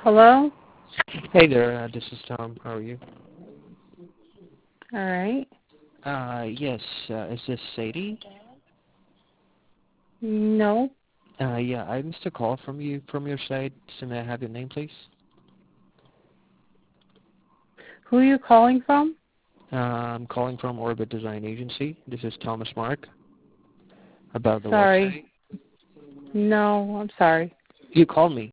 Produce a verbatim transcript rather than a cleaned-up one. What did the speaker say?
Hello? Hey there, uh, this is Tom. How are you? All right. Uh, yes, uh, is this Sadie? No. Uh, yeah, I missed a call from you from your side. So may I have your name, please? Who are you calling from? Uh, I'm calling from Orbit Design Agency. This is Thomas Mark. About the website. Sorry. No, I'm sorry. You called me.